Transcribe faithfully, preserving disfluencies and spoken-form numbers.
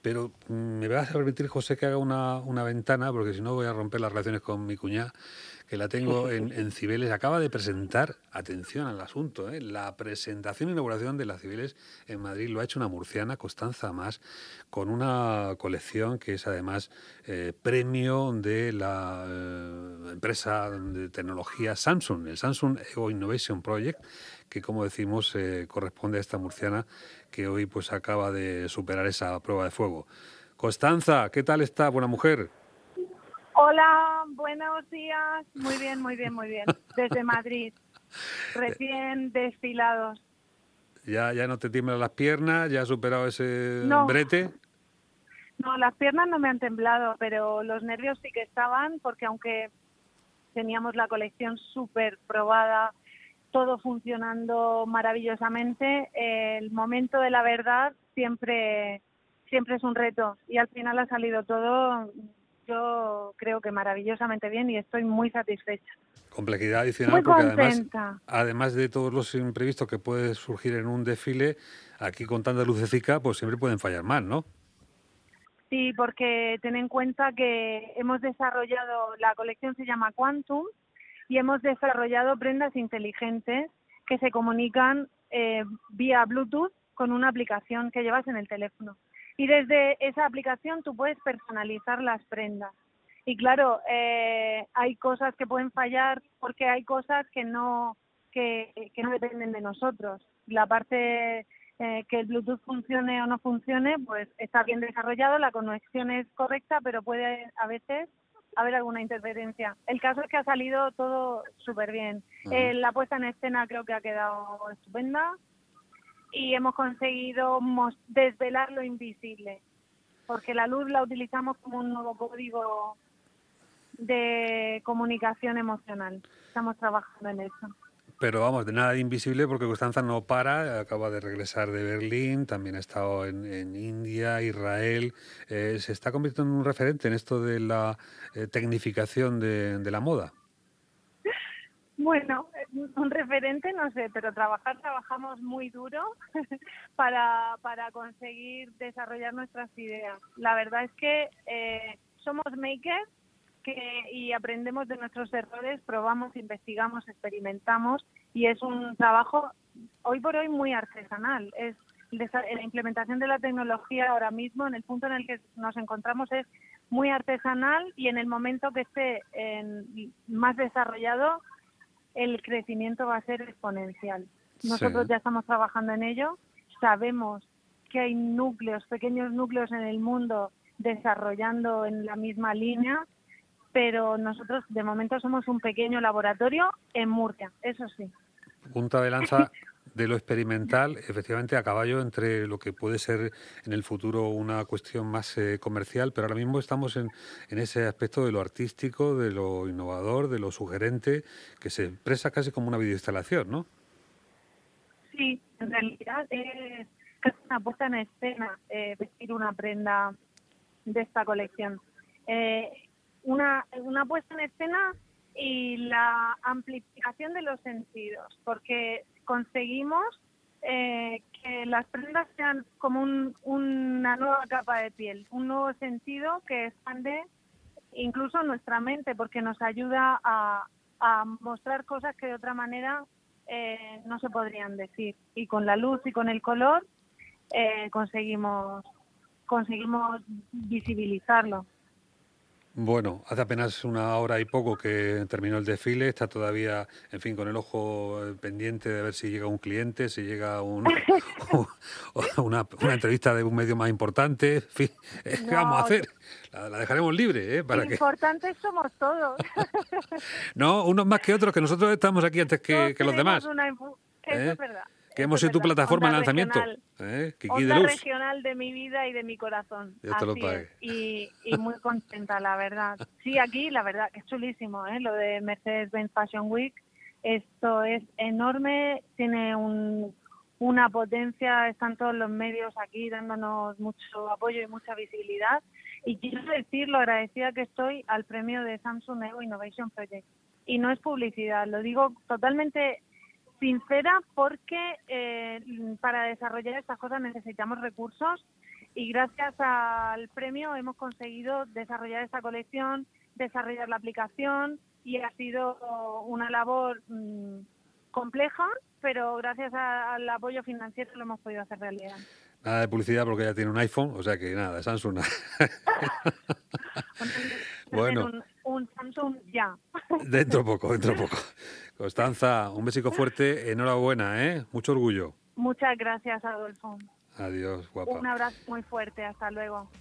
pero mm, me vas a permitir, José, que haga una, una ventana, porque si no voy a romper las relaciones con mi cuñada, que la tengo en, en Cibeles. Acaba de presentar, atención al asunto, ¿eh? La presentación e inauguración de la Cibeles en Madrid lo ha hecho una murciana, Constanza Mas, con una colección que es además eh, premio de la eh, empresa de tecnología Samsung, el Samsung Ego Innovation Project, que como decimos eh, corresponde a esta murciana que hoy pues acaba de superar esa prueba de fuego. Constanza, ¿qué tal está, buena mujer? Hola, buenos días. Muy bien, muy bien, muy bien. Desde Madrid, recién desfilados. ¿Ya, ya no te tiemblan las piernas? ¿Ya has superado ese No, brete? no, las piernas no me han temblado, pero los nervios sí que estaban, porque aunque teníamos la colección súper probada, todo funcionando maravillosamente, el momento de la verdad siempre, siempre es un reto. Y al final ha salido todo, yo creo que maravillosamente bien y estoy muy satisfecha. Complejidad adicional Muy porque además, contenta. además de todos los imprevistos que pueden surgir en un desfile, aquí con tanta lucecica, pues siempre pueden fallar más, ¿no? Sí, porque ten en cuenta que hemos desarrollado, la colección se llama Quantum, y hemos desarrollado prendas inteligentes que se comunican eh, vía Bluetooth con una aplicación que llevas en el teléfono. Y desde esa aplicación tú puedes personalizar las prendas. Y claro, eh, hay cosas que pueden fallar porque hay cosas que no, que, que no dependen de nosotros. La parte eh, que el Bluetooth funcione o no funcione, pues está bien desarrollado, la conexión es correcta, pero puede a veces haber alguna interferencia. El caso es que ha salido todo súper bien. Uh-huh. Eh, la puesta en escena creo que ha quedado estupenda y hemos conseguido mos- desvelar lo invisible, porque la luz la utilizamos como un nuevo código de comunicación emocional. Estamos trabajando en eso. Pero vamos, de nada de invisible porque Constanza no para, acaba de regresar de Berlín, también ha estado en, en India, Israel, eh, se está convirtiendo en un referente en esto de la eh, tecnificación de, de la moda. Bueno, un referente no sé, pero trabajar trabajamos muy duro para, para conseguir desarrollar nuestras ideas. La verdad es que eh, somos makers que, y aprendemos de nuestros errores, probamos, investigamos, experimentamos y es un trabajo hoy por hoy muy artesanal. Es la implementación de la tecnología ahora mismo en el punto en el que nos encontramos es muy artesanal y en el momento que esté en, más desarrollado el crecimiento va a ser exponencial. Sí. Nosotros ya estamos trabajando en ello, sabemos que hay núcleos, pequeños núcleos en el mundo desarrollando en la misma línea, pero nosotros de momento somos un pequeño laboratorio en Murcia, eso sí. Punta de lanza de lo experimental, efectivamente a caballo entre lo que puede ser en el futuro una cuestión más eh, comercial, pero ahora mismo estamos en, en ese aspecto de lo artístico, de lo innovador, de lo sugerente, que se expresa casi como una videoinstalación, ¿no? Sí, en realidad es casi una puesta en escena eh, vestir una prenda de esta colección. Eh, una, una puesta en escena y la amplificación de los sentidos, porque conseguimos eh, que las prendas sean como un, una nueva capa de piel, un nuevo sentido que expande incluso nuestra mente, porque nos ayuda a, a mostrar cosas que de otra manera eh, no se podrían decir. Y con la luz y con el color eh, conseguimos conseguimos visibilizarlo. Bueno, hace apenas una hora y poco que terminó el desfile, está todavía, en fin, con el ojo eh, pendiente de ver si llega un cliente, si llega un, una, una entrevista de un medio más importante, en fin, eh, ¿qué vamos a No, hacer? La, la dejaremos libre, ¿eh? Para que... importantes somos todos. No, unos más que otros, que nosotros estamos aquí antes que, Todos que los tenemos demás, una... infu- Eso ¿eh? es verdad, Que eso hemos es sido tu verdad. plataforma Onda de lanzamiento, regional. ¿eh? Kiki de Onda Luz, regional de mi vida y de mi corazón. Dios te lo Así es. pague. Y, y muy contenta, la verdad. Sí, aquí, la verdad, que es chulísimo, ¿eh? Lo de Mercedes-Benz Fashion Week. Esto es enorme, tiene un, una potencia, están todos los medios aquí dándonos mucho apoyo y mucha visibilidad. Y quiero decir lo agradecida que estoy al premio de Samsung Ego Innovation Project. Y no es publicidad, lo digo totalmente sincera porque eh, para desarrollar estas cosas necesitamos recursos y gracias al premio hemos conseguido desarrollar esta colección, desarrollar la aplicación y ha sido una labor mmm, compleja, pero gracias a, al apoyo financiero lo hemos podido hacer realidad. Nada de publicidad porque ya tiene un iPhone, o sea que nada, Samsung. Bueno, un, un Samsung ya. Dentro poco, dentro poco. Constanza, un besico fuerte, enhorabuena, ¿eh? Mucho orgullo. Muchas gracias, Adolfo. Adiós, guapa. Un abrazo muy fuerte, hasta luego.